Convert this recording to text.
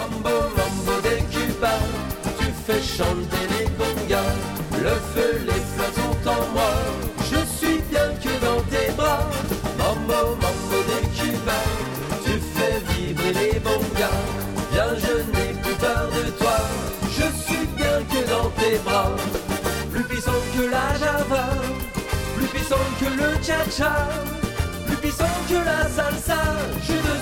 Mambo, mambo de Cuba, tu fais chanter les congas. Le feu, les fleurs sont en moi, je suis bien que dans tes bras. Mambo, mambo de Cuba, tu fais vibrer les bongas. Viens, je n'ai plus peur de toi, je suis bien que dans tes bras. Plus puissant que la java, plus puissant que le cha-cha, plus puissant que la salsa, je